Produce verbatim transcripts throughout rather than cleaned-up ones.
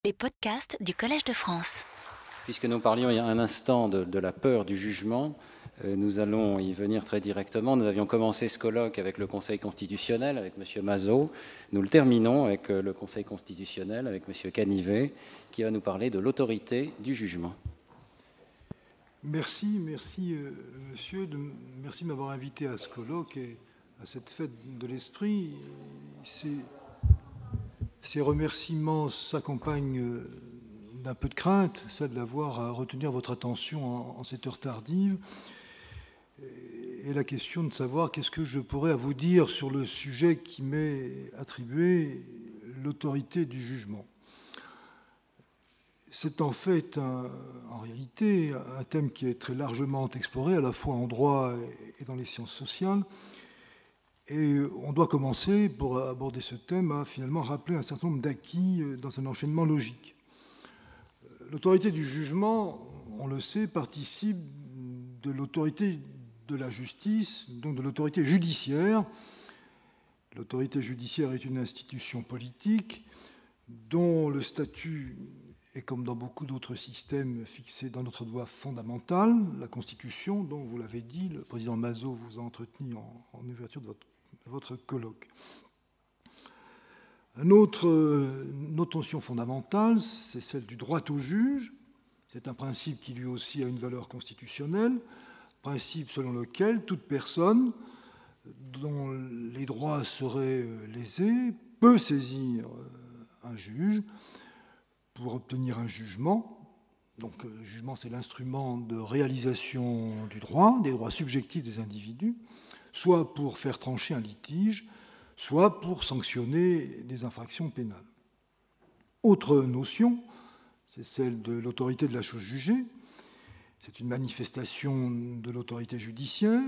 Les podcasts du Collège de France. Puisque nous parlions il y a un instant de, de la peur du jugement, euh, nous allons y venir très directement. Nous avions commencé ce colloque avec le Conseil constitutionnel, avec M. Mazot. Nous le terminons avec euh, le Conseil constitutionnel, avec M. Canivet, qui va nous parler de l'autorité du jugement. Merci, merci euh, monsieur, de, merci de m'avoir invité à ce colloque et à cette fête de l'esprit. Ces, ces remerciements s'accompagnent d'un peu de crainte, celle d'avoir à retenir votre attention en, en cette heure tardive, et la question de savoir qu'est-ce que je pourrais à vous dire sur le sujet qui m'est attribué, l'autorité du jugement. C'est en fait, un, en réalité, un thème qui est très largement exploré, à la fois en droit et dans les sciences sociales. Et on doit commencer, pour aborder ce thème, à finalement rappeler un certain nombre d'acquis dans un enchaînement logique. L'autorité du jugement, on le sait, participe de l'autorité de la justice, donc de l'autorité judiciaire. L'autorité judiciaire est une institution politique dont le statut est, comme dans beaucoup d'autres systèmes, fixé dans notre droit fondamental, la Constitution, dont, vous l'avez dit, le président Mazot vous a entretenu en, en ouverture de votre, de votre colloque. Une autre, une autre notion fondamentale, c'est celle du droit au juge. C'est un principe qui, lui aussi, a une valeur constitutionnelle, principe selon lequel toute personne dont les droits seraient lésés peut saisir un juge pour obtenir un jugement. Donc, le jugement, c'est l'instrument de réalisation du droit, des droits subjectifs des individus, soit pour faire trancher un litige, soit pour sanctionner des infractions pénales. Autre notion, c'est celle de l'autorité de la chose jugée. C'est une manifestation de l'autorité judiciaire,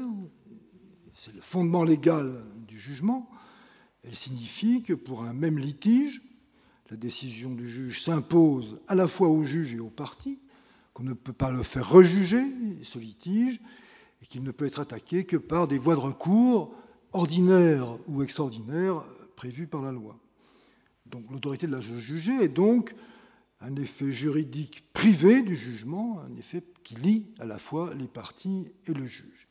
c'est le fondement légal du jugement. Elle signifie que pour un même litige, la décision du juge s'impose à la fois au juge et aux parties, qu'on ne peut pas le faire rejuger, ce litige, et qu'il ne peut être attaqué que par des voies de recours ordinaire ou extraordinaire prévu par la loi. Donc l'autorité de la chose jugée est donc un effet juridique privé du jugement, un effet qui lie à la fois les parties et le juge.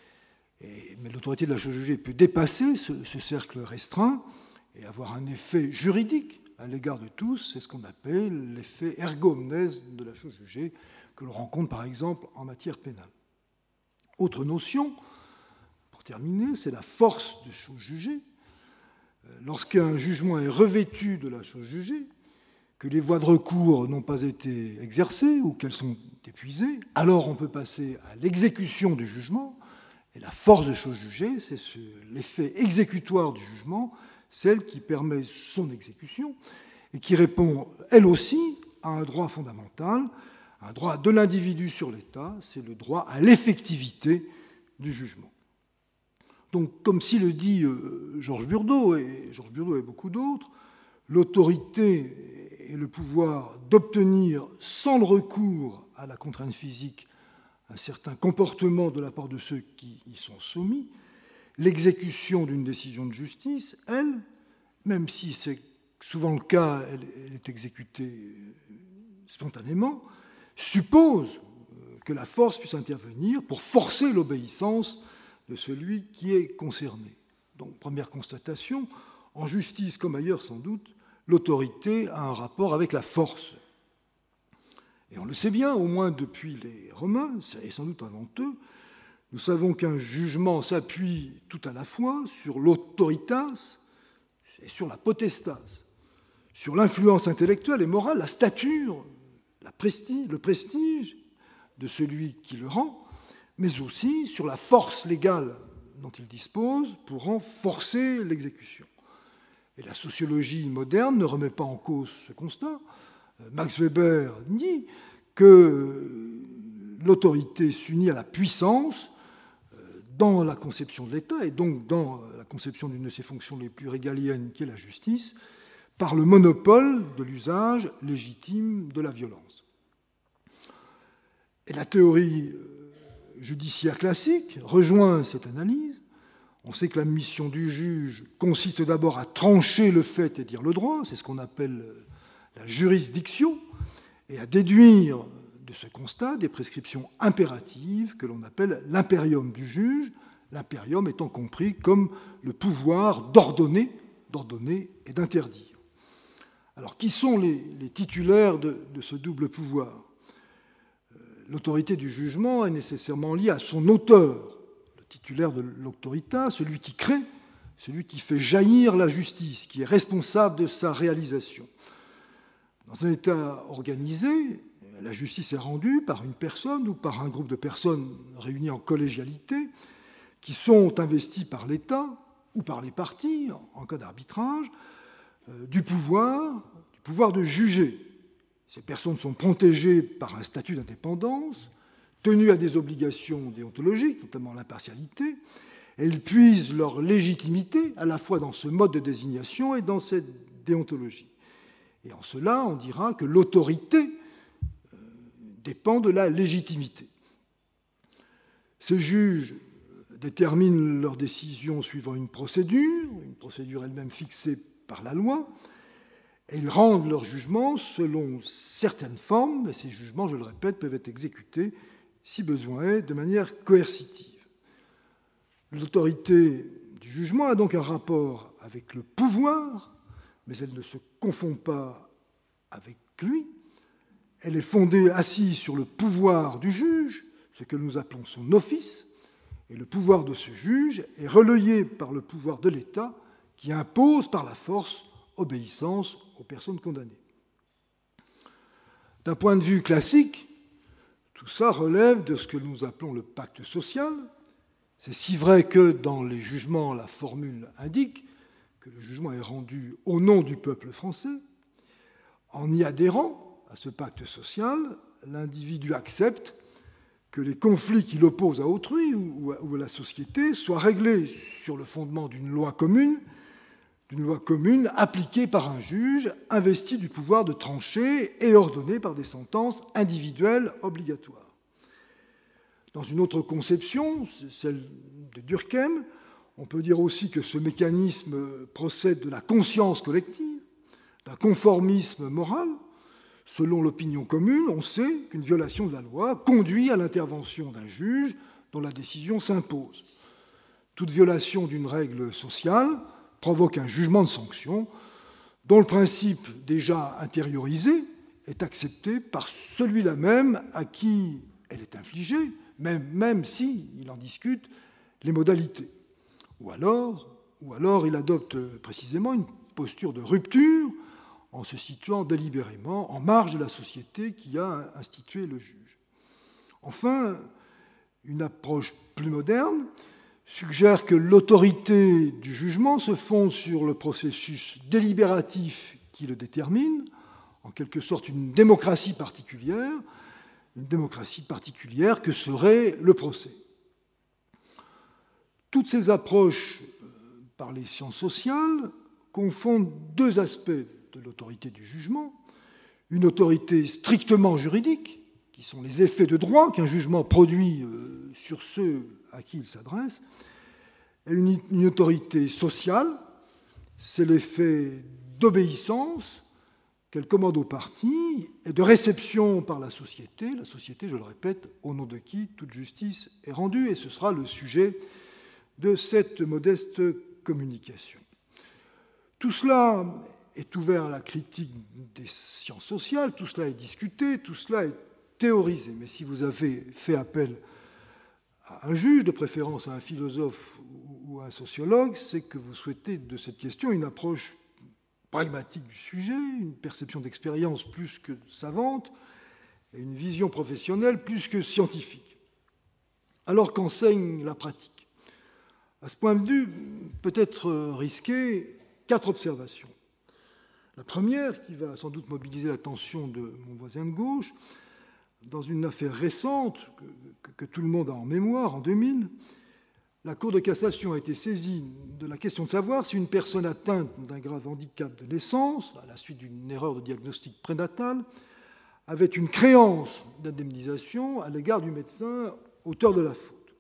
Et, mais l'autorité de la chose jugée peut dépasser ce, ce cercle restreint et avoir un effet juridique à l'égard de tous, c'est ce qu'on appelle l'effet erga omnes de la chose jugée, que l'on rencontre par exemple en matière pénale. Autre notion, pour terminer, c'est la force de chose jugée. Lorsqu'un jugement est revêtu de la chose jugée, que les voies de recours n'ont pas été exercées ou qu'elles sont épuisées, alors on peut passer à l'exécution du jugement. Et la force de chose jugée, c'est ce, l'effet exécutoire du jugement, celle qui permet son exécution et qui répond, elle aussi, à un droit fondamental, un droit de l'individu sur l'État, c'est le droit à l'effectivité du jugement. Donc, comme s'il le dit Georges Burdeau, et Georges Burdeau et beaucoup d'autres, l'autorité et le pouvoir d'obtenir, sans le recours à la contrainte physique, un certain comportement de la part de ceux qui y sont soumis, l'exécution d'une décision de justice, elle, même si c'est souvent le cas, elle, elle est exécutée spontanément, suppose que la force puisse intervenir pour forcer l'obéissance de celui qui est concerné. Donc, première constatation, en justice comme ailleurs sans doute, l'autorité a un rapport avec la force. Et on le sait bien, au moins depuis les Romains, et sans doute avant eux, nous savons qu'un jugement s'appuie tout à la fois sur l'autoritas et sur la potestas, sur l'influence intellectuelle et morale, la stature, la prestige, le prestige de celui qui le rend, mais aussi sur la force légale dont il dispose pour en forcer l'exécution. Et la sociologie moderne ne remet pas en cause ce constat. Max Weber dit que l'autorité s'unit à la puissance dans la conception de l'État, et donc dans la conception d'une de ses fonctions les plus régaliennes, qui est la justice, par le monopole de l'usage légitime de la violence. Et la théorie judiciaire classique rejoint cette analyse. On sait que la mission du juge consiste d'abord à trancher le fait et dire le droit, c'est ce qu'on appelle la jurisdiction et à déduire de ce constat des prescriptions impératives que l'on appelle l'impérium du juge, l'impérium étant compris comme le pouvoir d'ordonner, d'ordonner et d'interdire. Alors, qui sont les, les titulaires de, de ce double pouvoir ? L'autorité du jugement est nécessairement liée à son auteur, le titulaire de l'autorita, celui qui crée, celui qui fait jaillir la justice, qui est responsable de sa réalisation. Dans un État organisé, la justice est rendue par une personne ou par un groupe de personnes réunies en collégialité qui sont investies par l'État ou par les parties, en cas d'arbitrage, euh, du pouvoir, du pouvoir de juger. Ces personnes sont protégées par un statut d'indépendance, tenues à des obligations déontologiques, notamment l'impartialité, et elles puisent leur légitimité à la fois dans ce mode de désignation et dans cette déontologie. Et en cela, on dira que l'autorité dépend de la légitimité. Ces juges déterminent leurs décisions suivant une procédure, une procédure elle-même fixée par la loi, et ils rendent leurs jugements selon certaines formes, et ces jugements, je le répète, peuvent être exécutés, si besoin est, de manière coercitive. L'autorité du jugement a donc un rapport avec le pouvoir, mais elle ne se confond pas avec lui. Elle est fondée, assise sur le pouvoir du juge, ce que nous appelons son office, et le pouvoir de ce juge est relayé par le pouvoir de l'État qui impose par la force obéissance aux personnes condamnées. D'un point de vue classique, tout ça relève de ce que nous appelons le pacte social. C'est si vrai que dans les jugements, la formule indique que le jugement est rendu au nom du peuple français. En y adhérant à ce pacte social, l'individu accepte que les conflits qui l'opposent à autrui ou à la société soient réglés sur le fondement d'une loi commune, d'une loi commune appliquée par un juge, investi du pouvoir de trancher et ordonné par des sentences individuelles obligatoires. Dans une autre conception, celle de Durkheim, on peut dire aussi que ce mécanisme procède de la conscience collective, d'un conformisme moral. Selon l'opinion commune, on sait qu'une violation de la loi conduit à l'intervention d'un juge dont la décision s'impose. Toute violation d'une règle sociale provoque un jugement de sanction dont le principe déjà intériorisé est accepté par celui-là même à qui elle est infligée, même, même s'il en discute les modalités. Ou alors, ou alors il adopte précisément une posture de rupture en se situant délibérément en marge de la société qui a institué le juge. Enfin, une approche plus moderne suggère que l'autorité du jugement se fonde sur le processus délibératif qui le détermine, en quelque sorte une démocratie particulière, une démocratie particulière que serait le procès. Toutes ces approches par les sciences sociales confondent deux aspects de l'autorité du jugement, une autorité strictement juridique, qui sont les effets de droit qu'un jugement produit sur ceux à qui il s'adresse, et une, une autorité sociale, c'est l'effet d'obéissance qu'elle commande aux parties et de réception par la société, la société, je le répète, au nom de qui toute justice est rendue, et ce sera le sujet de cette modeste communication. Tout cela est ouvert à la critique des sciences sociales, tout cela est discuté, tout cela est théorisé. Mais si vous avez fait appel à un juge, de préférence à un philosophe ou à un sociologue, c'est que vous souhaitez de cette question une approche pragmatique du sujet, une perception d'expérience plus que savante, et une vision professionnelle plus que scientifique. Alors qu'enseigne la pratique ? À ce point de vue, peut être risqué quatre observations. La première, qui va sans doute mobiliser l'attention de mon voisin de gauche, dans une affaire récente que, que, que tout le monde a en mémoire, en deux mille, la Cour de cassation a été saisie de la question de savoir si une personne atteinte d'un grave handicap de naissance, à la suite d'une erreur de diagnostic prénatal, avait une créance d'indemnisation à l'égard du médecin auteur de la faute.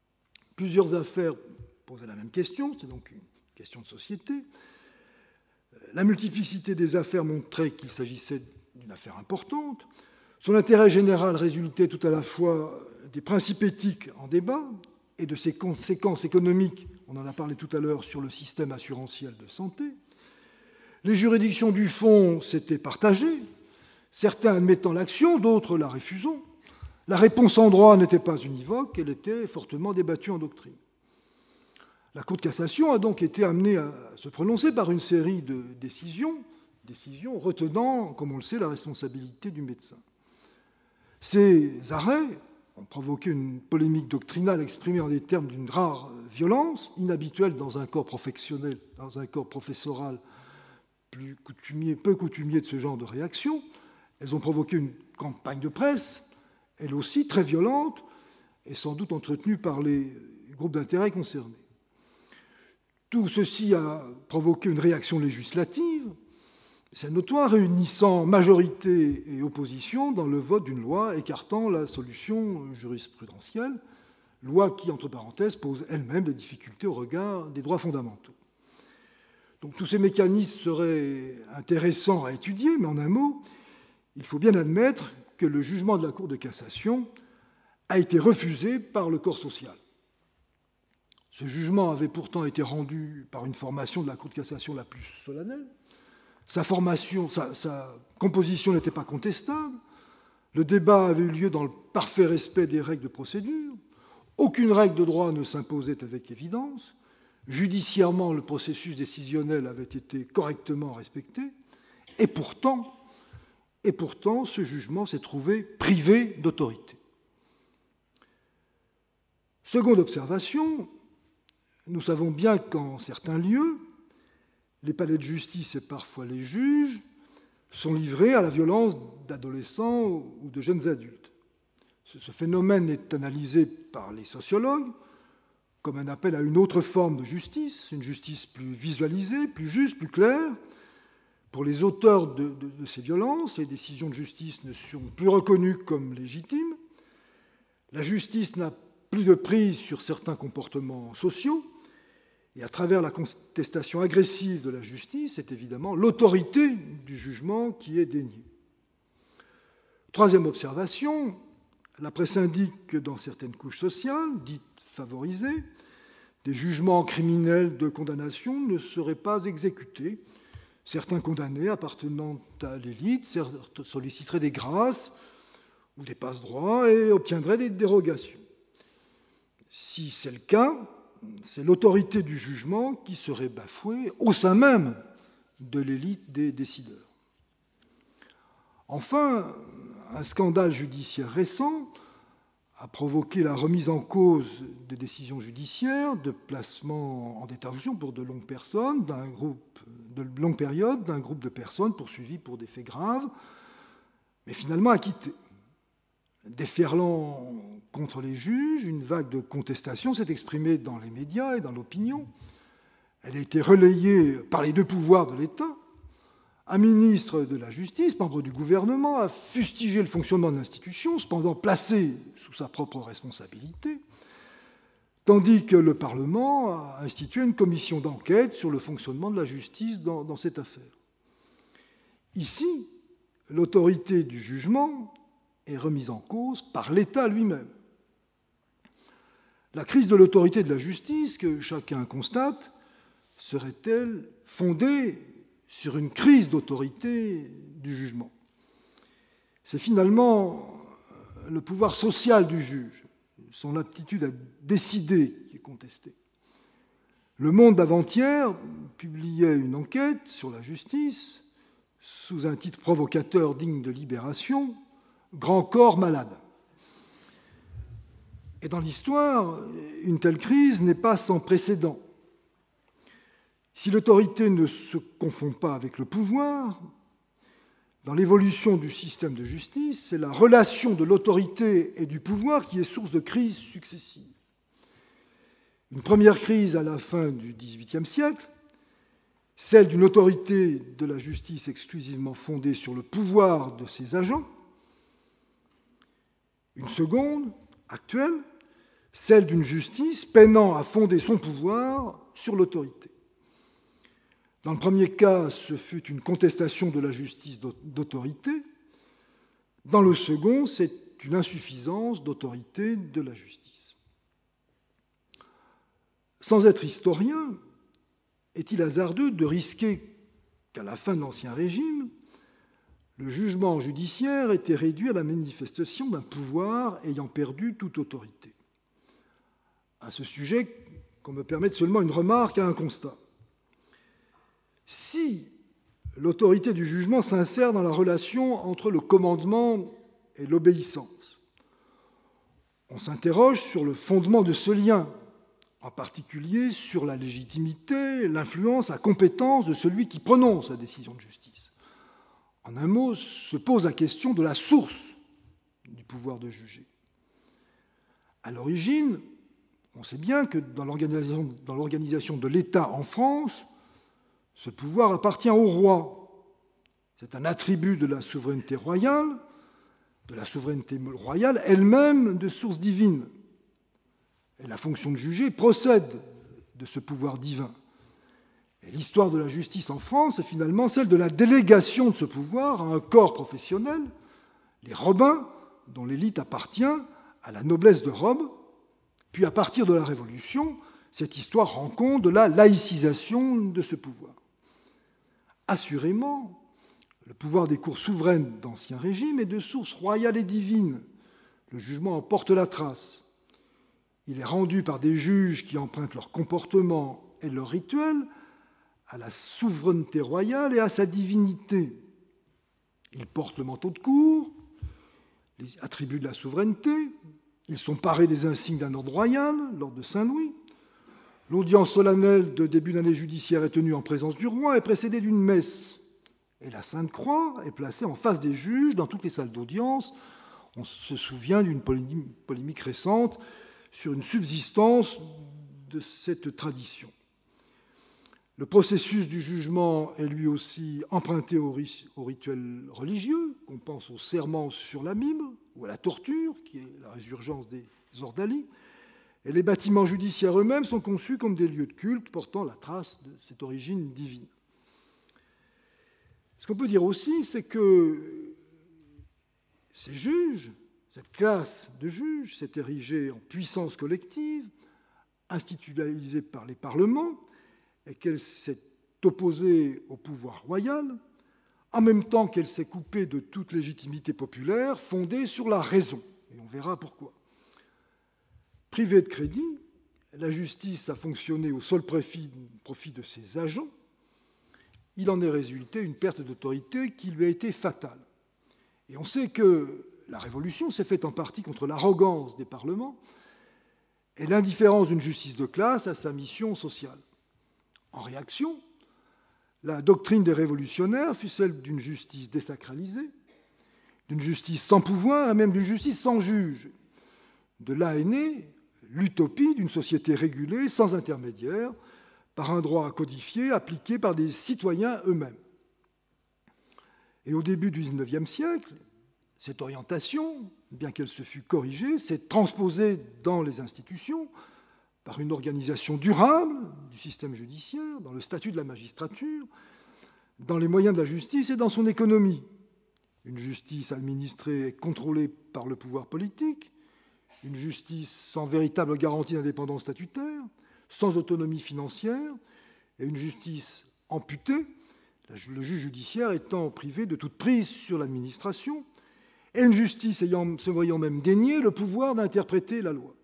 Plusieurs affaires posaient la même question, c'est donc une question de société. La multiplicité des affaires montrait qu'il s'agissait d'une affaire importante. Son intérêt général résultait tout à la fois des principes éthiques en débat et de ses conséquences économiques, on en a parlé tout à l'heure, sur le système assurantiel de santé. Les juridictions du fond s'étaient partagées, certains admettant l'action, d'autres la refusant. La réponse en droit n'était pas univoque, elle était fortement débattue en doctrine. La Cour de cassation a donc été amenée à se prononcer par une série de décisions, décisions retenant, comme on le sait, la responsabilité du médecin. Ces arrêts ont provoqué une polémique doctrinale exprimée en des termes d'une rare violence, inhabituelle dans un corps professionnel, dans un corps professoral plus coutumier, peu coutumier de ce genre de réaction. Elles ont provoqué une campagne de presse, elle aussi très violente, et sans doute entretenue par les groupes d'intérêt concernés. Tout ceci a provoqué une réaction législative, c'est notoire, réunissant majorité et opposition dans le vote d'une loi écartant la solution jurisprudentielle, loi qui, entre parenthèses, pose elle-même des difficultés au regard des droits fondamentaux. Donc tous ces mécanismes seraient intéressants à étudier, mais en un mot, il faut bien admettre que le jugement de la Cour de cassation a été refusé par le corps social. Ce jugement avait pourtant été rendu par une formation de la Cour de cassation la plus solennelle. Sa formation, sa, sa composition n'était pas contestable. Le débat avait eu lieu dans le parfait respect des règles de procédure. Aucune règle de droit ne s'imposait avec évidence. Judiciairement, le processus décisionnel avait été correctement respecté. Et pourtant, et pourtant ce jugement s'est trouvé privé d'autorité. Seconde observation, nous savons bien qu'en certains lieux, les palais de justice et parfois les juges sont livrés à la violence d'adolescents ou de jeunes adultes. Ce phénomène est analysé par les sociologues comme un appel à une autre forme de justice, une justice plus visualisée, plus juste, plus claire. Pour les auteurs de, de, de ces violences, les décisions de justice ne sont plus reconnues comme légitimes. La justice n'a plus de prise sur certains comportements sociaux. Et à travers la contestation agressive de la justice, c'est évidemment l'autorité du jugement qui est déniée. Troisième observation, la presse indique que dans certaines couches sociales, dites favorisées, des jugements criminels de condamnation ne seraient pas exécutés. Certains condamnés appartenant à l'élite solliciteraient des grâces ou des passe-droits et obtiendraient des dérogations. Si c'est le cas, c'est l'autorité du jugement qui serait bafouée au sein même de l'élite des décideurs. Enfin, un scandale judiciaire récent a provoqué la remise en cause des décisions judiciaires de placement en détention pour de longues personnes, d'un groupe de longue période, d'un groupe de personnes poursuivies pour des faits graves, mais finalement acquittées. Déferlant contre les juges, une vague de contestation s'est exprimée dans les médias et dans l'opinion. Elle a été relayée par les deux pouvoirs de l'État. Un ministre de la Justice, membre du gouvernement, a fustigé le fonctionnement de l'institution, cependant placé sous sa propre responsabilité, tandis que le Parlement a institué une commission d'enquête sur le fonctionnement de la justice dans, dans cette affaire. Ici, l'autorité du jugement est remise en cause par l'État lui-même. La crise de l'autorité de la justice, que chacun constate, serait-elle fondée sur une crise d'autorité du jugement? C'est finalement le pouvoir social du juge, son aptitude à décider qui est contestée. Le Monde d'avant-hier publiait une enquête sur la justice sous un titre provocateur digne de Libération, « Grand corps malade ». Et dans l'histoire, une telle crise n'est pas sans précédent. Si l'autorité ne se confond pas avec le pouvoir, dans l'évolution du système de justice, c'est la relation de l'autorité et du pouvoir qui est source de crises successives. Une première crise à la fin du dix-huitième siècle, celle d'une autorité de la justice exclusivement fondée sur le pouvoir de ses agents. Une seconde, actuelle, celle d'une justice peinant à fonder son pouvoir sur l'autorité. Dans le premier cas, ce fut une contestation de la justice d'autorité. Dans le second, c'est une insuffisance d'autorité de la justice. Sans être historien, est-il hasardeux de risquer qu'à la fin de l'Ancien Régime, le jugement judiciaire était réduit à la manifestation d'un pouvoir ayant perdu toute autorité? À ce sujet, qu'on me permette seulement une remarque à un constat. Si l'autorité du jugement s'insère dans la relation entre le commandement et l'obéissance, on s'interroge sur le fondement de ce lien, en particulier sur la légitimité, l'influence, la compétence de celui qui prononce la décision de justice. En un mot, se pose la question de la source du pouvoir de juger. À l'origine, on sait bien que dans l'organisation, dans l'organisation de l'État en France, ce pouvoir appartient au roi. C'est un attribut de la souveraineté royale, de la souveraineté royale elle-même de source divine. Et la fonction de juger procède de ce pouvoir divin. Et l'histoire de la justice en France est finalement celle de la délégation de ce pouvoir à un corps professionnel, les Robins, dont l'élite appartient à la noblesse de robe. Puis à partir de la Révolution, cette histoire rend compte de la laïcisation de ce pouvoir. Assurément, le pouvoir des cours souveraines d'Ancien Régime est de source royale et divine. Le jugement en porte la trace. Il est rendu par des juges qui empruntent leur comportement et leur rituel à la souveraineté royale et à sa divinité. Ils portent le manteau de cour, les attributs de la souveraineté, ils sont parés des insignes d'un ordre royal, l'ordre de Saint-Louis. L'audience solennelle de début d'année judiciaire est tenue en présence du roi et précédée d'une messe. Et la Sainte Croix est placée en face des juges dans toutes les salles d'audience. On se souvient d'une polémique récente sur une subsistance de cette tradition. Le processus du jugement est lui aussi emprunté au rituel religieux, qu'on pense au serment sur la Bible ou à la torture, qui est la résurgence des ordalies. Et les bâtiments judiciaires eux-mêmes sont conçus comme des lieux de culte portant la trace de cette origine divine. Ce qu'on peut dire aussi, c'est que ces juges, cette classe de juges, s'est érigée en puissance collective, institutionnalisée par les parlements, et qu'elle s'est opposée au pouvoir royal, en même temps qu'elle s'est coupée de toute légitimité populaire fondée sur la raison. Et on verra pourquoi. Privée de crédit, la justice a fonctionné au seul profit, profit de ses agents. Il en est résulté une perte d'autorité qui lui a été fatale. Et on sait que la Révolution s'est faite en partie contre l'arrogance des parlements et l'indifférence d'une justice de classe à sa mission sociale. En réaction, la doctrine des révolutionnaires fut celle d'une justice désacralisée, d'une justice sans pouvoir et même d'une justice sans juge. De là est née l'utopie d'une société régulée, sans intermédiaire, par un droit codifié appliqué par des citoyens eux-mêmes. Et au début du dix-neuvième siècle, cette orientation, bien qu'elle se fût corrigée, s'est transposée dans les institutions par une organisation durable du système judiciaire, dans le statut de la magistrature, dans les moyens de la justice et dans son économie. Une justice administrée et contrôlée par le pouvoir politique, une justice sans véritable garantie d'indépendance statutaire, sans autonomie financière, et une justice amputée, le juge judiciaire étant privé de toute prise sur l'administration, et une justice ayant, se voyant même dénier le pouvoir d'interpréter la loi.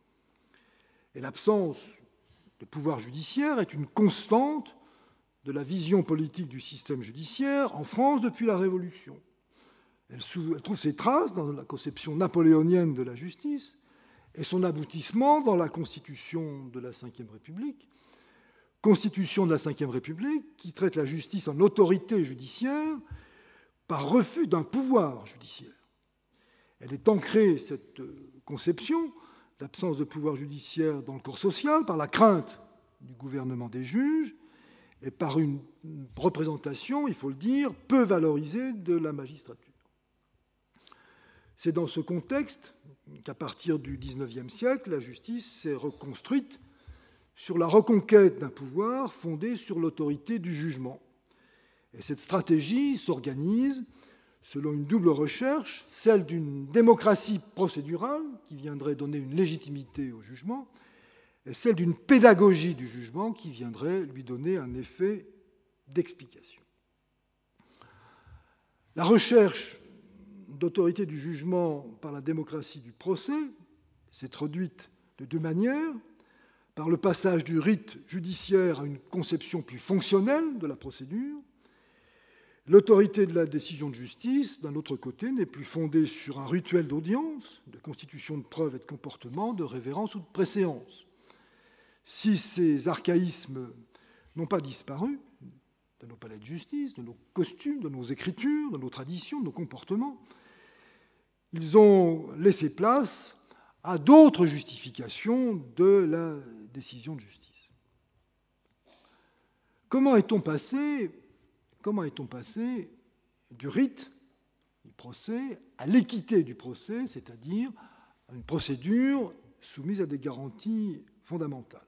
Et l'absence de pouvoir judiciaire est une constante de la vision politique du système judiciaire en France depuis la Révolution. Elle trouve ses traces dans la conception napoléonienne de la justice et son aboutissement dans la Constitution de la Cinquième République, Constitution de la Cinquième République qui traite la justice en autorité judiciaire par refus d'un pouvoir judiciaire. Elle est ancrée, cette conception d'absence de pouvoir judiciaire dans le corps social, par la crainte du gouvernement des juges et par une représentation, il faut le dire, peu valorisée de la magistrature. C'est dans ce contexte qu'à partir du dix-neuvième siècle, la justice s'est reconstruite sur la reconquête d'un pouvoir fondé sur l'autorité du jugement. Et cette stratégie s'organise selon une double recherche, celle d'une démocratie procédurale qui viendrait donner une légitimité au jugement, et celle d'une pédagogie du jugement qui viendrait lui donner un effet d'explication. La recherche d'autorité du jugement par la démocratie du procès s'est traduite de deux manières, par le passage du rite judiciaire à une conception plus fonctionnelle de la procédure. L'autorité de la décision de justice, d'un autre côté, n'est plus fondée sur un rituel d'audience, de constitution de preuves et de comportement, de révérence ou de préséance. Si ces archaïsmes n'ont pas disparu de nos palais de justice, de nos costumes, de nos écritures, de nos traditions, de nos comportements, ils ont laissé place à d'autres justifications de la décision de justice. Comment est-on passé, comment est-on passé du rite du procès à l'équité du procès, c'est-à-dire à une procédure soumise à des garanties fondamentales?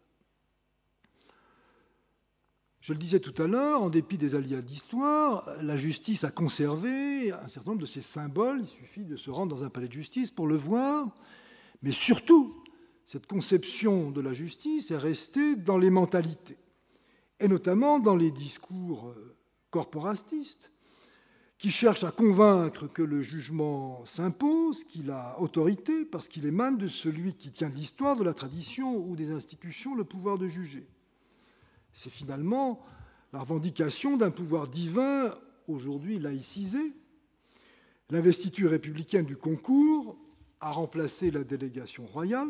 Je le disais tout à l'heure, en dépit des aléas d'histoire, la justice a conservé un certain nombre de ses symboles. Il suffit de se rendre dans un palais de justice pour le voir. Mais surtout, cette conception de la justice est restée dans les mentalités, et notamment dans les discours corporatistes, qui cherchent à convaincre que le jugement s'impose, qu'il a autorité, parce qu'il émane de celui qui tient de l'histoire, de la tradition ou des institutions le pouvoir de juger. C'est finalement la revendication d'un pouvoir divin, aujourd'hui laïcisé. L'investiture républicaine du concours a remplacé la délégation royale,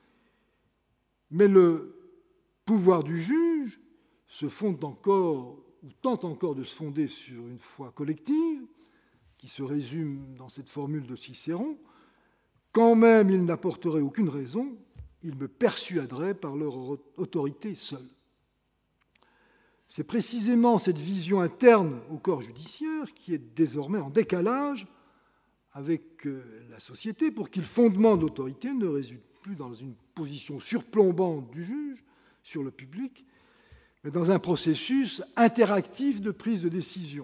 mais le pouvoir du juge se fonde encore, ou tente encore de se fonder sur une foi collective, qui se résume dans cette formule de Cicéron: quand même il n'apporterait aucune raison, ils me persuaderaient par leur autorité seule. C'est précisément cette vision interne au corps judiciaire qui est désormais en décalage avec la société pour qu'il fondement de l'autorité ne résulte plus dans une position surplombante du juge sur le public, mais dans un processus interactif de prise de décision.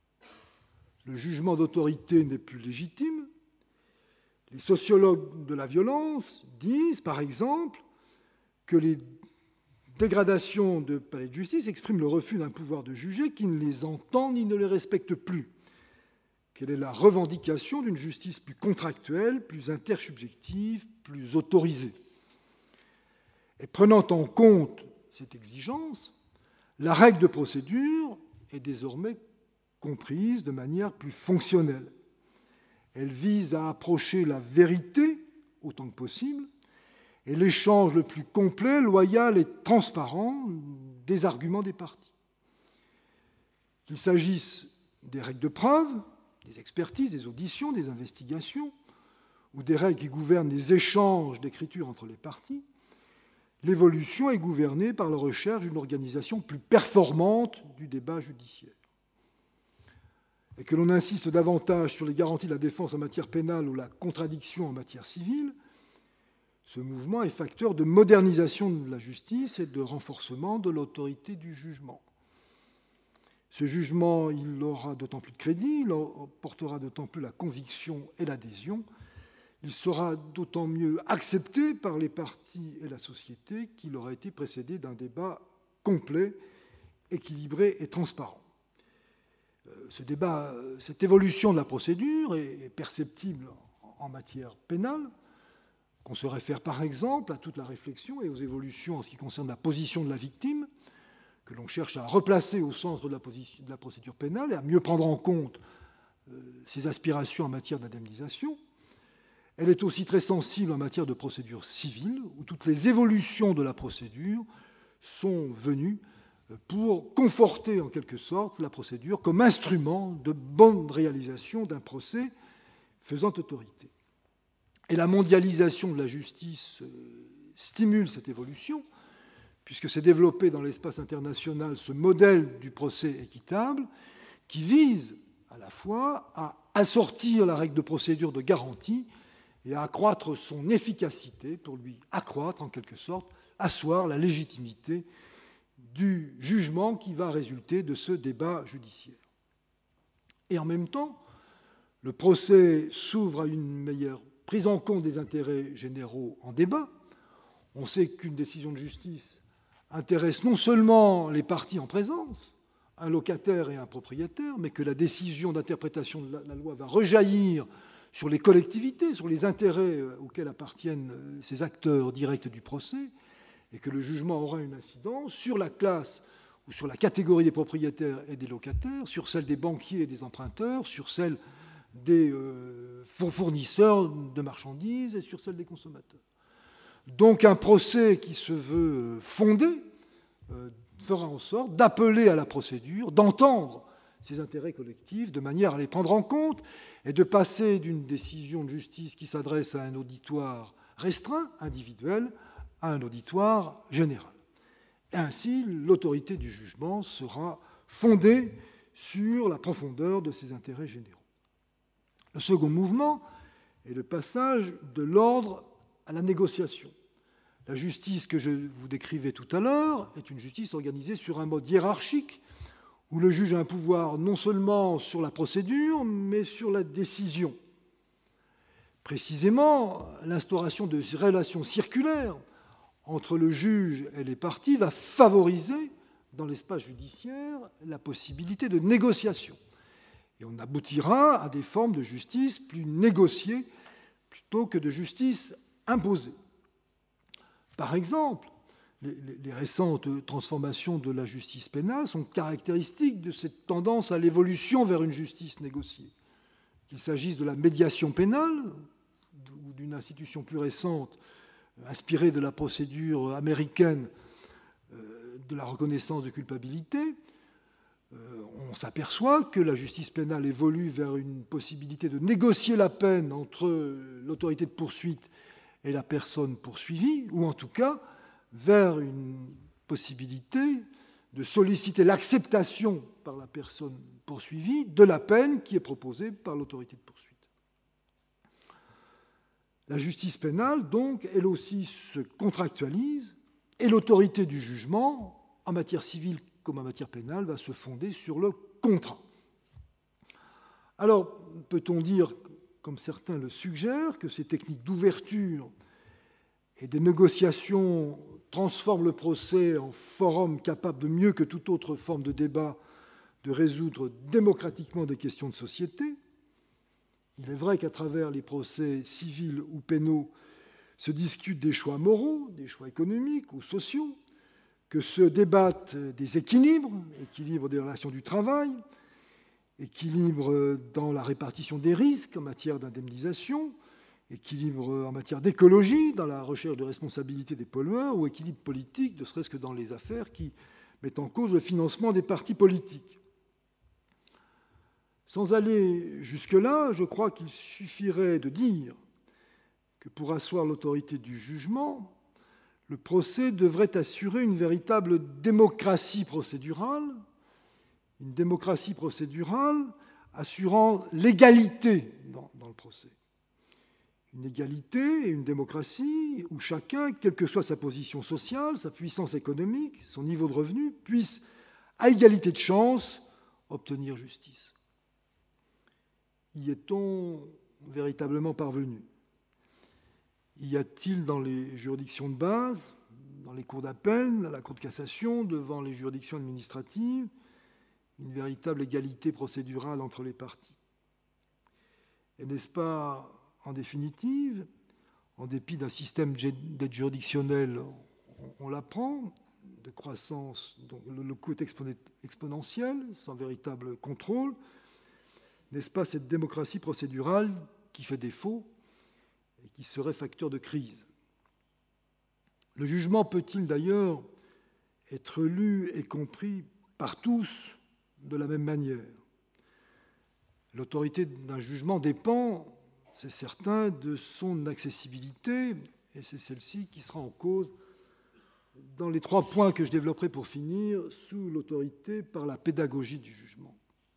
Le jugement d'autorité n'est plus légitime. Les sociologues de la violence disent, par exemple, que les dégradations de palais de justice expriment le refus d'un pouvoir de juger qui ne les entend ni ne les respecte plus. Quelle est la revendication d'une justice plus contractuelle, plus intersubjective, plus autorisée? Et prenant en compte cette exigence, la règle de procédure est désormais comprise de manière plus fonctionnelle. Elle vise à approcher la vérité autant que possible et l'échange le plus complet, loyal et transparent des arguments des parties. Qu'il s'agisse des règles de preuve, des expertises, des auditions, des investigations, ou des règles qui gouvernent les échanges d'écriture entre les parties, l'évolution est gouvernée par la recherche d'une organisation plus performante du débat judiciaire. Et que l'on insiste davantage sur les garanties de la défense en matière pénale ou la contradiction en matière civile, ce mouvement est facteur de modernisation de la justice et de renforcement de l'autorité du jugement. Ce jugement, il aura d'autant plus de crédit, il portera d'autant plus la conviction et l'adhésion, il sera d'autant mieux accepté par les partis et la société qu'il aura été précédé d'un débat complet, équilibré et transparent. Ce débat, cette évolution de la procédure est perceptible en matière pénale, qu'on se réfère par exemple à toute la réflexion et aux évolutions en ce qui concerne la position de la victime, que l'on cherche à replacer au centre de la, position, de la procédure pénale et à mieux prendre en compte euh, ses aspirations en matière d'indemnisation. Elle est aussi très sensible en matière de procédure civile, où toutes les évolutions de la procédure sont venues pour conforter en quelque sorte la procédure comme instrument de bonne réalisation d'un procès faisant autorité. Et la mondialisation de la justice stimule cette évolution, puisque s'est développé dans l'espace international ce modèle du procès équitable qui vise à la fois à assortir la règle de procédure de garantie et à accroître son efficacité pour lui accroître en quelque sorte asseoir la légitimité du jugement qui va résulter de ce débat judiciaire. Et en même temps, le procès s'ouvre à une meilleure prise en compte des intérêts généraux en débat. On sait qu'une décision de justice intéresse non seulement les parties en présence, un locataire et un propriétaire, mais que la décision d'interprétation de la loi va rejaillir sur les collectivités, sur les intérêts auxquels appartiennent ces acteurs directs du procès, et que le jugement aura une incidence sur la classe ou sur la catégorie des propriétaires et des locataires, sur celle des banquiers et des emprunteurs, sur celle des euh, fournisseurs de marchandises et sur celle des consommateurs. Donc un procès qui se veut fondé euh, fera en sorte d'appeler à la procédure, d'entendre ces intérêts collectifs de manière à les prendre en compte et de passer d'une décision de justice qui s'adresse à un auditoire restreint, individuel, à un auditoire général. Et ainsi, l'autorité du jugement sera fondée sur la profondeur de ces intérêts généraux. Le second mouvement est le passage de l'ordre à la négociation. La justice que je vous décrivais tout à l'heure est une justice organisée sur un mode hiérarchique où le juge a un pouvoir non seulement sur la procédure, mais sur la décision. Précisément, l'instauration de ces relations circulaires entre le juge et les parties va favoriser, dans l'espace judiciaire, la possibilité de négociation. Et on aboutira à des formes de justice plus négociées plutôt que de justice imposée. Par exemple, les, les récentes transformations de la justice pénale sont caractéristiques de cette tendance à l'évolution vers une justice négociée. Qu'il s'agisse de la médiation pénale ou d'une institution plus récente inspirée de la procédure américaine de la reconnaissance de culpabilité, on s'aperçoit que la justice pénale évolue vers une possibilité de négocier la peine entre l'autorité de poursuite et la personne poursuivie, ou en tout cas vers une possibilité de solliciter l'acceptation par la personne poursuivie de la peine qui est proposée par l'autorité de poursuite. La justice pénale, donc, elle aussi se contractualise, et l'autorité du jugement, en matière civile comme en matière pénale, va se fonder sur le contrat. Alors, peut-on dire, comme certains le suggèrent, que ces techniques d'ouverture et de négociation transforment le procès en forum capable de mieux que toute autre forme de débat de résoudre démocratiquement des questions de société? Il est vrai qu'à travers les procès civils ou pénaux se discutent des choix moraux, des choix économiques ou sociaux, que se débattent des équilibres, équilibre des relations du travail, équilibre dans la répartition des risques en matière d'indemnisation, équilibre en matière d'écologie, dans la recherche de responsabilité des pollueurs, ou équilibre politique, ne serait-ce que dans les affaires qui mettent en cause le financement des partis politiques. Sans aller jusque-là, je crois qu'il suffirait de dire que pour asseoir l'autorité du jugement, le procès devrait assurer une véritable démocratie procédurale, une démocratie procédurale assurant l'égalité dans, dans le procès. Une égalité et une démocratie où chacun, quelle que soit sa position sociale, sa puissance économique, son niveau de revenu, puisse, à égalité de chance, obtenir justice. Y est-on véritablement parvenu? Y a-t-il dans les juridictions de base, dans les cours d'appel, à la Cour de cassation, devant les juridictions administratives, une véritable égalité procédurale entre les parties? Et n'est-ce pas, en définitive, en dépit d'un système d'aide juridictionnelle, on l'apprend, de croissance dont le coût est exponentiel, sans véritable contrôle, n'est-ce pas cette démocratie procédurale qui fait défaut et qui serait facteur de crise? Le jugement peut-il d'ailleurs être lu et compris par tous de la même manière? L'autorité d'un jugement dépend, c'est certain, de son accessibilité, et c'est celle-ci qui sera en cause dans les trois points que je développerai pour finir, sous l'autorité par la pédagogie du jugement.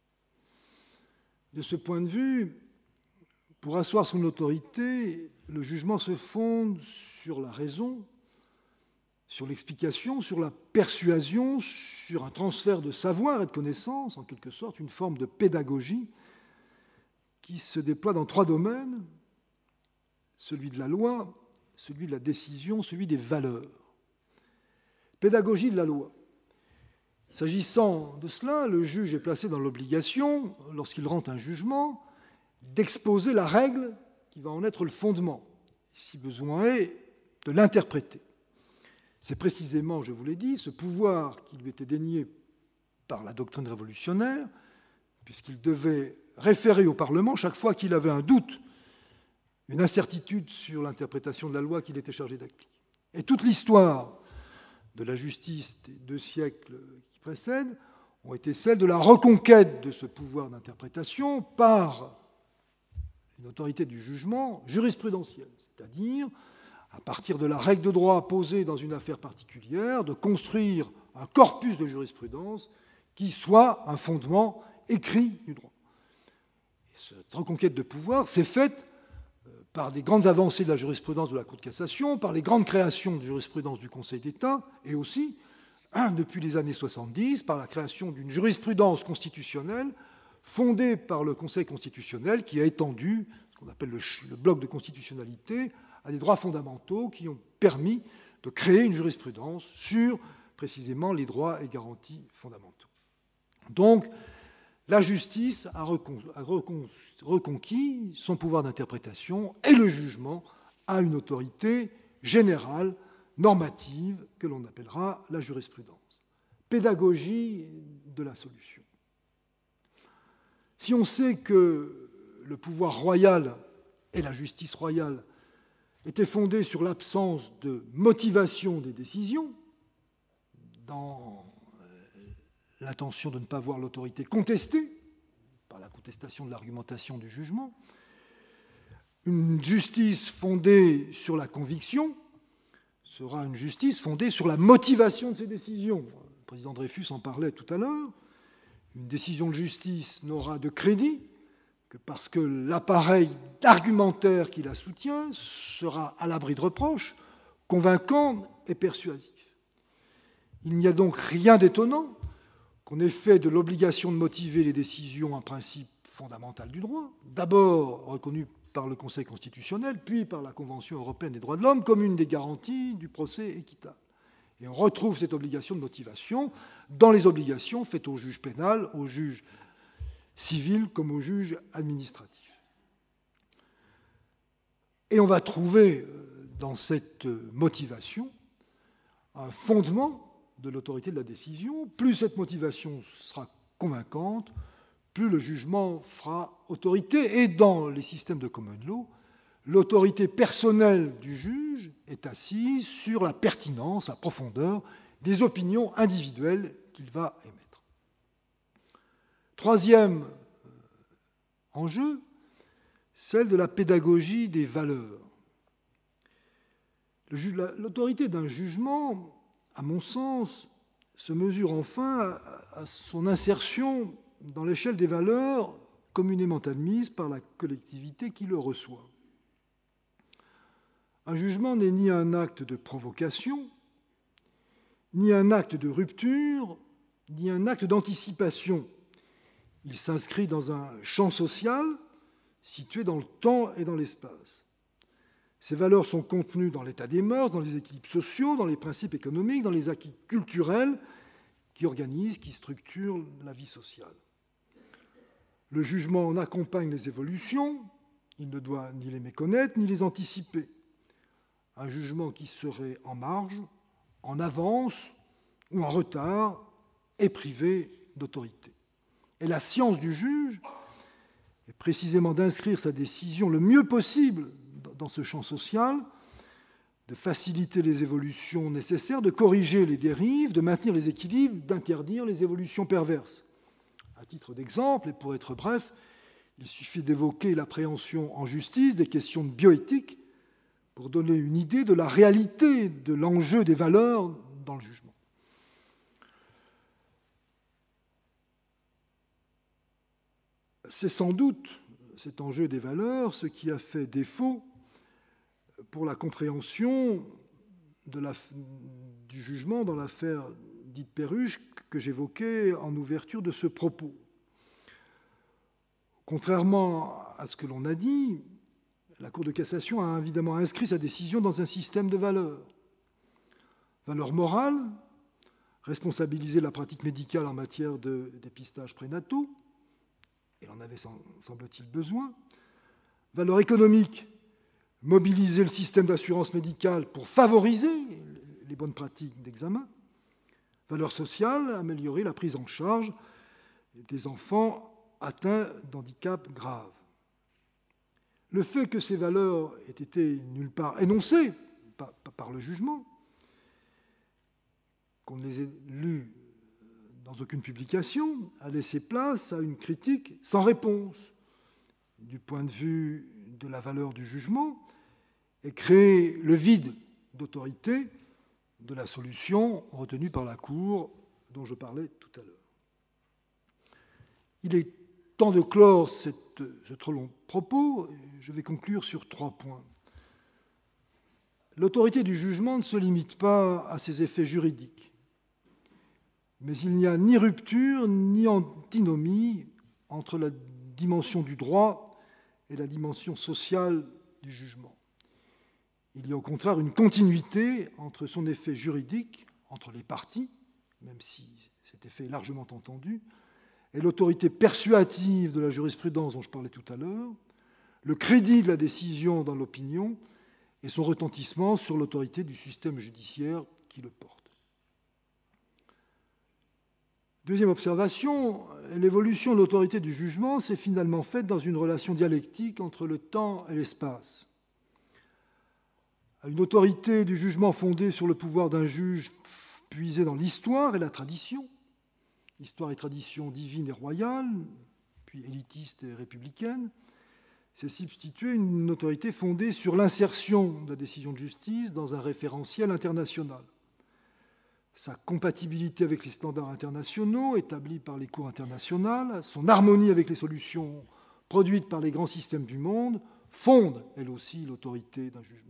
De ce point de vue, pour asseoir son autorité, le jugement se fonde sur la raison, sur l'explication, sur la persuasion, sur un transfert de savoir et de connaissances, en quelque sorte, une forme de pédagogie qui se déploie dans trois domaines, celui de la loi, celui de la décision, celui des valeurs. Pédagogie de la loi. S'agissant de cela, le juge est placé dans l'obligation, lorsqu'il rend un jugement, d'exposer la règle qui va en être le fondement, si besoin est, de l'interpréter. C'est précisément, je vous l'ai dit, ce pouvoir qui lui était dénié par la doctrine révolutionnaire, puisqu'il devait référer au Parlement chaque fois qu'il avait un doute, une incertitude sur l'interprétation de la loi qu'il était chargé d'appliquer. Et toute l'histoire de la justice des deux siècles qui précèdent ont été celles de la reconquête de ce pouvoir d'interprétation par une autorité du jugement jurisprudentielle, c'est-à-dire, à partir de la règle de droit posée dans une affaire particulière, de construire un corpus de jurisprudence qui soit un fondement écrit du droit. Et cette reconquête de pouvoir s'est faite par des grandes avancées de la jurisprudence de la Cour de cassation, par les grandes créations de jurisprudence du Conseil d'État, et aussi, depuis les années soixante-dix, par la création d'une jurisprudence constitutionnelle fondée par le Conseil constitutionnel qui a étendu ce qu'on appelle le, le bloc de constitutionnalité à des droits fondamentaux qui ont permis de créer une jurisprudence sur, précisément, les droits et garanties fondamentaux. Donc, la justice a reconquis son pouvoir d'interprétation et le jugement a une autorité générale, normative, que l'on appellera la jurisprudence. Pédagogie de la solution. Si on sait que le pouvoir royal et la justice royale étaient fondés sur l'absence de motivation des décisions, dans l'intention de ne pas voir l'autorité contestée par la contestation de l'argumentation du jugement, une justice fondée sur la conviction sera une justice fondée sur la motivation de ses décisions. Le président Dreyfus en parlait tout à l'heure. Une décision de justice n'aura de crédit que parce que l'appareil argumentaire qui la soutient sera à l'abri de reproches, convaincant et persuasif. Il n'y a donc rien d'étonnant qu'on ait fait de l'obligation de motiver les décisions un principe fondamental du droit, d'abord reconnu par le Conseil constitutionnel, puis par la Convention européenne des droits de l'homme, comme une des garanties du procès équitable. Et on retrouve cette obligation de motivation dans les obligations faites au juge pénal, au juge civil comme au juge administratif. Et on va trouver dans cette motivation un fondement de l'autorité de la décision. Plus cette motivation sera convaincante, plus le jugement fera autorité. Et dans les systèmes de common law, l'autorité personnelle du juge est assise sur la pertinence, la profondeur des opinions individuelles qu'il va émettre. Troisième enjeu, celle de la pédagogie des valeurs. L'autorité d'un jugement, à mon sens, se mesure enfin à son insertion dans l'échelle des valeurs communément admises par la collectivité qui le reçoit. Un jugement n'est ni un acte de provocation, ni un acte de rupture, ni un acte d'anticipation. Il s'inscrit dans un champ social situé dans le temps et dans l'espace. Ces valeurs sont contenues dans l'état des mœurs, dans les équilibres sociaux, dans les principes économiques, dans les acquis culturels qui organisent, qui structurent la vie sociale. Le jugement en accompagne les évolutions, il ne doit ni les méconnaître, ni les anticiper. Un jugement qui serait en marge, en avance ou en retard est privé d'autorité. Et la science du juge est précisément d'inscrire sa décision le mieux possible dans ce champ social, de faciliter les évolutions nécessaires, de corriger les dérives, de maintenir les équilibres, d'interdire les évolutions perverses. À titre d'exemple, et pour être bref, il suffit d'évoquer l'appréhension en justice des questions de bioéthique pour donner une idée de la réalité de l'enjeu des valeurs dans le jugement. C'est sans doute cet enjeu des valeurs ce qui a fait défaut pour la compréhension de la, du jugement dans l'affaire dite Perruche que j'évoquais en ouverture de ce propos. Contrairement à ce que l'on a dit, la Cour de cassation a évidemment inscrit sa décision dans un système de valeurs. Valeurs morales, responsabiliser la pratique médicale en matière de dépistage prénataux, il en avait, semble-t-il, besoin. Valeurs économiques, mobiliser le système d'assurance médicale pour favoriser les bonnes pratiques d'examen. Valeurs sociales, améliorer la prise en charge des enfants atteints d'handicap grave. Le fait que ces valeurs aient été nulle part énoncées par le jugement, qu'on ne les ait lues dans aucune publication, a laissé place à une critique sans réponse du point de vue de la valeur du jugement et créé le vide d'autorité de la solution retenue par la Cour dont je parlais tout à l'heure. Il est temps de clore cette, ce trop long propos. Je vais conclure sur trois points. L'autorité du jugement ne se limite pas à ses effets juridiques, mais il n'y a ni rupture ni antinomie entre la dimension du droit et la dimension sociale du jugement. Il y a au contraire une continuité entre son effet juridique, entre les parties, même si cet effet est largement entendu, et l'autorité persuasive de la jurisprudence dont je parlais tout à l'heure, le crédit de la décision dans l'opinion et son retentissement sur l'autorité du système judiciaire qui le porte. Deuxième observation, l'évolution de l'autorité du jugement s'est finalement faite dans une relation dialectique entre le temps et l'espace. Une autorité du jugement fondée sur le pouvoir d'un juge puisé dans l'histoire et la tradition, histoire et tradition divine et royale, puis élitiste et républicaine, s'est substituée une autorité fondée sur l'insertion de la décision de justice dans un référentiel international. Sa compatibilité avec les standards internationaux établis par les cours internationales, son harmonie avec les solutions produites par les grands systèmes du monde, fondent, elle aussi, l'autorité d'un jugement.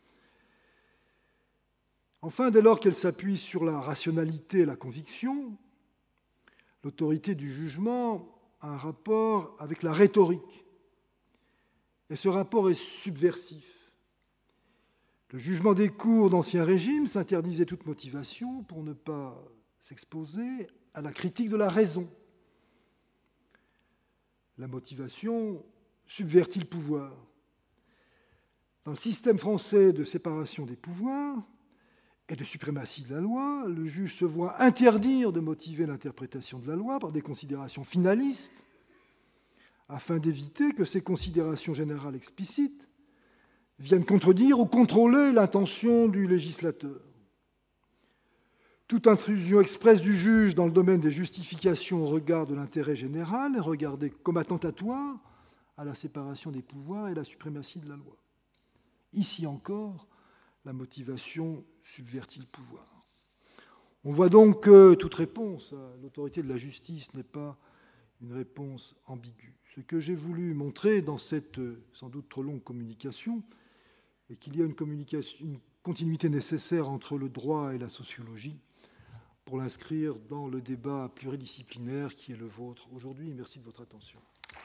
Enfin, dès lors qu'elle s'appuie sur la rationalité et la conviction, l'autorité du jugement a un rapport avec la rhétorique. Et ce rapport est subversif. Le jugement des cours d'Ancien Régime s'interdisait toute motivation pour ne pas s'exposer à la critique de la raison. La motivation subvertit le pouvoir. Dans le système français de séparation des pouvoirs et de suprématie de la loi, le juge se voit interdire de motiver l'interprétation de la loi par des considérations finalistes, afin d'éviter que ces considérations générales explicites viennent contredire ou contrôler l'intention du législateur. Toute intrusion expresse du juge dans le domaine des justifications au regard de l'intérêt général est regardée comme attentatoire à la séparation des pouvoirs et à la suprématie de la loi. Ici encore, la motivation subvertit le pouvoir. On voit donc que toute réponse à l'autorité de la justice n'est pas une réponse ambiguë. Ce que j'ai voulu montrer dans cette sans doute trop longue communication est qu'il y a une, communication, une continuité nécessaire entre le droit et la sociologie pour l'inscrire dans le débat pluridisciplinaire qui est le vôtre aujourd'hui. Merci de votre attention.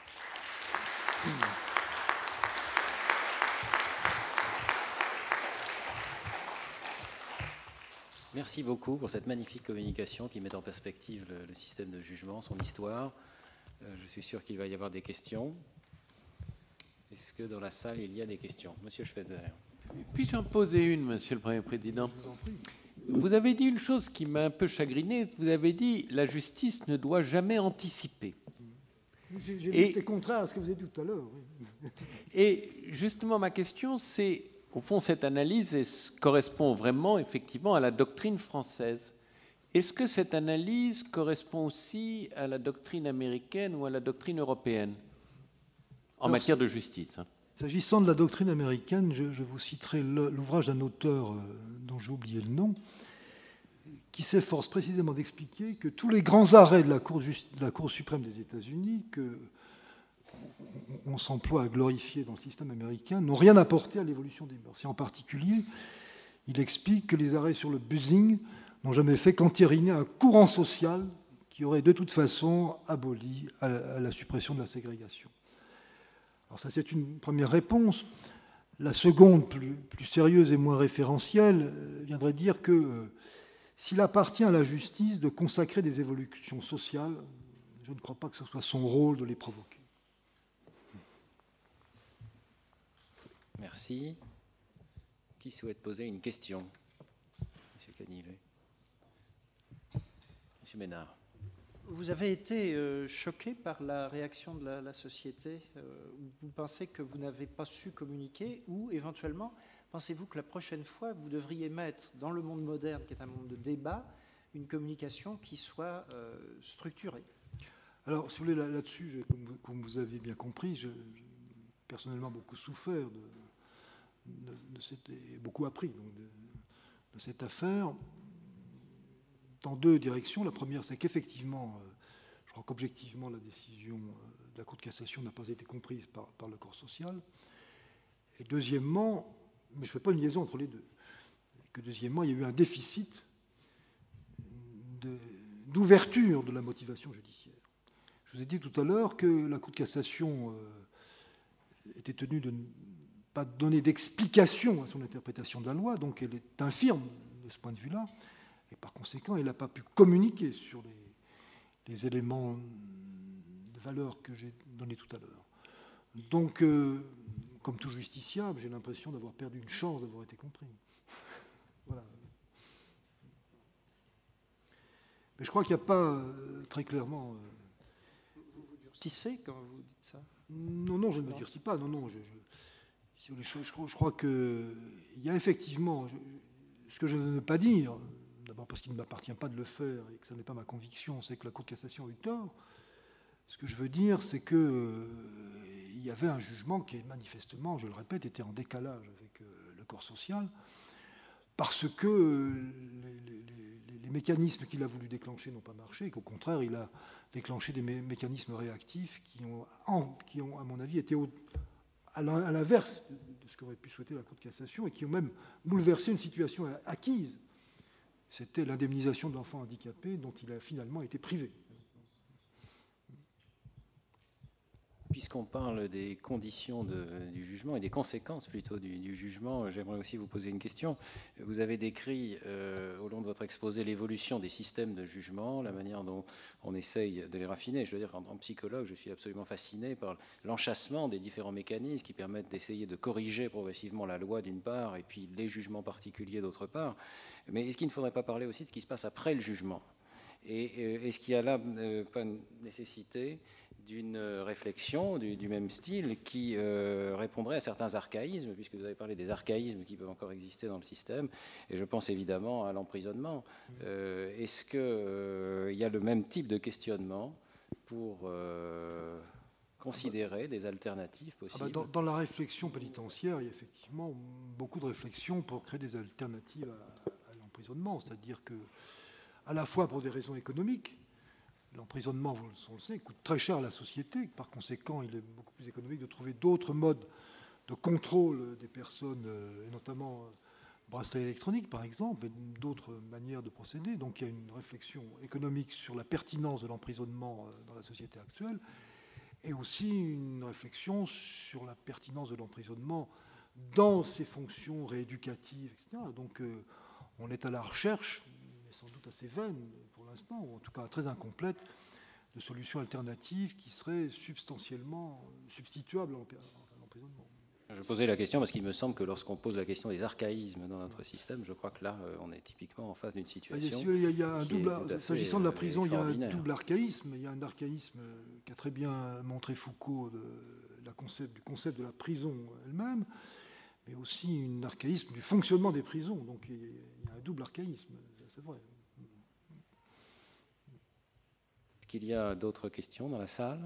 Merci beaucoup pour cette magnifique communication qui met en perspective le, le système de jugement, son histoire. Euh, je suis sûr qu'il va y avoir des questions. Est-ce que dans la salle, il y a des questions? Monsieur Schweitzer. Puis-je en poser une, Monsieur le Premier Président? Je vous en prie. Vous avez dit une chose qui m'a un peu chagriné. Vous avez dit « la justice ne doit jamais anticiper ». J'ai été contraire à ce que vous avez dit tout à l'heure. Oui. Et justement, ma question, c'est, au fond, cette analyse correspond vraiment, effectivement, à la doctrine française. Est-ce que cette analyse correspond aussi à la doctrine américaine ou à la doctrine européenne en Alors, matière de justice, hein? S'agissant de la doctrine américaine, je, je vous citerai l'ouvrage d'un auteur euh, dont j'ai oublié le nom, qui s'efforce précisément d'expliquer que tous les grands arrêts de la Cour, de la Cour suprême des États-Unis, qu'on s'emploie à glorifier dans le système américain, n'ont rien apporté à l'évolution des mœurs. Et en particulier, il explique que les arrêts sur le busing n'ont jamais fait qu'entériner un courant social qui aurait de toute façon aboli à la, à la suppression de la ségrégation. Alors ça, c'est une première réponse. La seconde, plus, plus sérieuse et moins référentielle, viendrait dire que euh, s'il appartient à la justice de consacrer des évolutions sociales, je ne crois pas que ce soit son rôle de les provoquer. Merci. Qui souhaite poser une question? Monsieur Canivet. Monsieur Ménard. Vous avez été euh, choqué par la réaction de la, la société. Euh, vous pensez que vous n'avez pas su communiquer, ou éventuellement, pensez-vous que la prochaine fois, vous devriez mettre dans le monde moderne, qui est un monde de débat, une communication qui soit euh, structurée? Alors, si vous voulez, là, là-dessus, j'ai, comme, vous, comme vous avez bien compris, j'ai personnellement beaucoup souffert de, de, de cette, et beaucoup appris donc, de, de cette affaire. Dans deux directions. La première, c'est qu'effectivement, euh, je crois qu'objectivement, la décision euh, de la Cour de cassation n'a pas été comprise par, par le corps social. Et deuxièmement, mais je ne fais pas une liaison entre les deux, que deuxièmement, il y a eu un déficit de, d'ouverture de la motivation judiciaire. Je vous ai dit tout à l'heure que la Cour de cassation euh, était tenue de ne pas donner d'explication à son interprétation de la loi, donc elle est infirme de ce point de vue-là. Et par conséquent, il n'a pas pu communiquer sur les, les éléments de valeur que j'ai donnés tout à l'heure. Donc, euh, comme tout justiciable, j'ai l'impression d'avoir perdu une chance d'avoir été compris. Voilà. Mais je crois qu'il n'y a pas euh, très clairement... Euh... Vous vous durcissez quand vous dites ça? Non, non, je ne me durcis pas. Non, non, je, je, si les choses, je, crois, je crois qu'il y a effectivement... Je, ce que je ne veux pas dire... D'abord parce qu'il ne m'appartient pas de le faire et que ce n'est pas ma conviction, c'est que la Cour de cassation a eu tort. Ce que je veux dire, c'est qu'il euh, y avait un jugement qui, manifestement, je le répète, était en décalage avec euh, le corps social, parce que euh, les, les, les mécanismes qu'il a voulu déclencher n'ont pas marché, et qu'au contraire, il a déclenché des mé mécanismes réactifs qui ont, en, qui ont, à mon avis, été au, à l'inverse de, de ce qu'aurait pu souhaiter la Cour de cassation, et qui ont même bouleversé une situation acquise. C'était l'indemnisation d'enfants handicapés dont il a finalement été privé. Puisqu'on parle des conditions de, du jugement et des conséquences plutôt du, du jugement, j'aimerais aussi vous poser une question. Vous avez décrit euh, au long de votre exposé l'évolution des systèmes de jugement, la manière dont on essaye de les raffiner. Je veux dire, en, en psychologue, je suis absolument fasciné par l'enchâssement des différents mécanismes qui permettent d'essayer de corriger progressivement la loi d'une part et puis les jugements particuliers d'autre part. Mais est-ce qu'il ne faudrait pas parler aussi de ce qui se passe après le jugement ? Et est-ce qu'il y a là euh, pas une nécessité d'une réflexion du, du même style qui euh, répondrait à certains archaïsmes, puisque vous avez parlé des archaïsmes qui peuvent encore exister dans le système, et je pense évidemment à l'emprisonnement. Euh, est-ce qu'il euh, y a le même type de questionnement pour euh, considérer des alternatives possibles? Ah bah dans, dans la réflexion pénitentiaire, il y a effectivement beaucoup de réflexions pour créer des alternatives à, à l'emprisonnement, c'est-à-dire que à la fois pour des raisons économiques. L'emprisonnement, on le sait, coûte très cher à la société. Par conséquent, il est beaucoup plus économique de trouver d'autres modes de contrôle des personnes, et notamment bracelet électronique, par exemple, et d'autres manières de procéder. Donc il y a une réflexion économique sur la pertinence de l'emprisonnement dans la société actuelle, et aussi une réflexion sur la pertinence de l'emprisonnement dans ses fonctions rééducatives, et cetera. Donc euh, on est à la recherche, sans doute assez vaine pour l'instant, ou en tout cas très incomplète, de solutions alternatives qui seraient substantiellement substituables à l'emprisonnement. Je posais la question parce qu'il me semble que lorsqu'on pose la question des archaïsmes dans notre système, je crois que là, on est typiquement en face d'une situation. Il y a, il y a un double, s'agissant de la prison, il y a un double archaïsme. Il y a un archaïsme qu'a très bien montré Foucault de la concept, du concept de la prison elle-même, mais aussi un archaïsme du fonctionnement des prisons. Donc il y a un double archaïsme. C'est vrai. Est-ce qu'il y a d'autres questions dans la salle?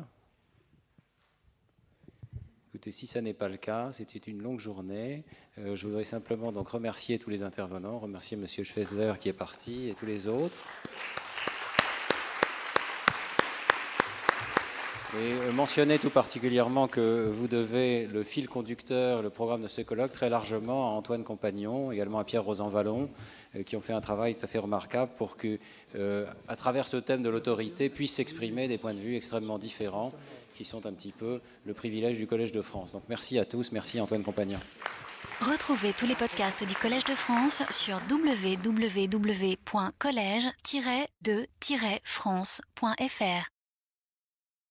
Écoutez, si ça n'est pas le cas, c'était une longue journée. Euh, je voudrais simplement donc remercier tous les intervenants, remercier M. Schweizer qui est parti et tous les autres. Et mentionner tout particulièrement que vous devez le fil conducteur, le programme de ce colloque, très largement à Antoine Compagnon, également à Pierre Rosanvallon, qui ont fait un travail tout à fait remarquable pour que, euh, à travers ce thème de l'autorité, puissent s'exprimer des points de vue extrêmement différents, qui sont un petit peu le privilège du Collège de France. Donc merci à tous, merci Antoine Compagnon. Retrouvez tous les podcasts du Collège de France sur w w w point collège tiret de tiret france point f r.